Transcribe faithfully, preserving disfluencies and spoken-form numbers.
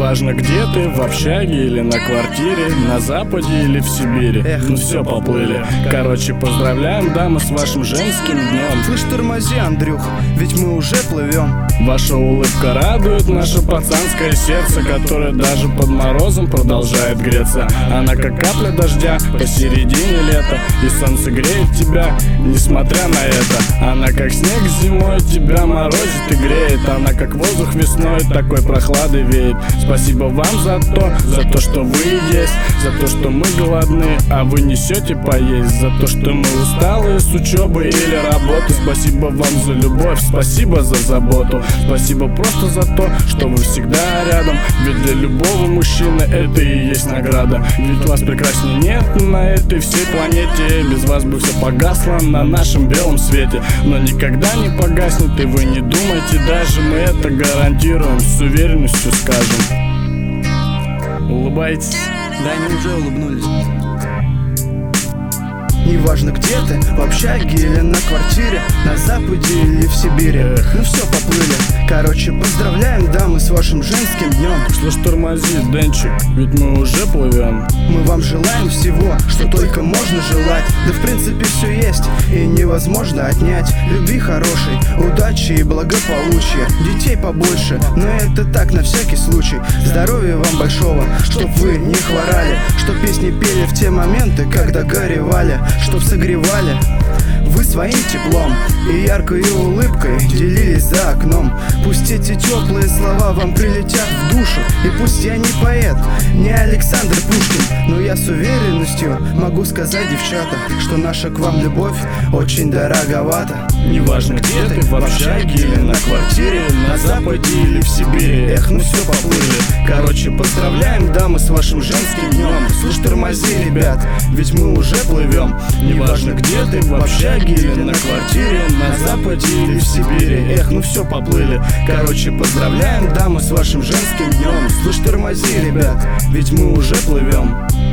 Неважно где ты, в общаге или на квартире, на западе или в Сибири. Эх, ну все, поплыли. Короче, поздравляем, дамы, с вашим женским днем. Слышь, тормози, Андрюх, ведь мы уже плывем. Ваша улыбка радует наше пацанское сердце, которое даже под морозом продолжает греться. Она как капля дождя посередине лета, и солнце греет тебя, несмотря на это. Она как снег зимой тебя морозит и греет. Она как воздух весной, такой прохладой веет. Спасибо вам за то, за то, что вы есть, за то, что мы голодны, а вы несете поесть, за то, что мы усталые с учебы или работы. Спасибо вам за любовь, спасибо за заботу, спасибо просто за то, что вы всегда рядом. Ведь для любого мужчины это и есть награда. Ведь вас прекраснее нет на этой всей планете. Без вас бы все погасло на нашем белом свете. Но никогда не погаснет, и вы не думайте даже, мы это гарантируем, с уверенностью скажем. Улыбайтесь. Да, они уже улыбнулись. Неважно где ты, в общаге или на квартире, на западе или в Сибири. Эх. Ну все, поплыли. Короче, поздравляем, дамы, с вашим женским днем. Слышь, тормози, Денчик, ведь мы уже плывем. Мы вам желаем всего, что только можно желать. Да в принципе все есть и невозможно отнять. Любви хорошей, удачи и благополучия, детей побольше, но это так, на всякий случай. Здоровья вам большого, чтоб вы не хворали, чтоб песни пели в те моменты, когда горевали, чтоб согревали вы своим теплом и яркой улыбкой делились за окном. Пусть эти теплые слова вам прилетят в душу, и пусть я не поэт, не Александр Пушкин, но я с уверенностью могу сказать, девчата, что наша к вам любовь очень дороговата. Неважно где ты, в общаге или на квартире, на западе или в Сибири. Эх, ну все, поплыли. Короче, поздравляем, дамы, с вашим женским днем. Слышь, тормози, ребят, ведь мы уже плывем. Неважно где ты, в общаге или на квартире, на западе или в Сибири. Эх, ну все, поплыли. Короче, поздравляем, дамы, с вашим женским днем. Слышь, тормози, ребят, ведь мы уже плывем.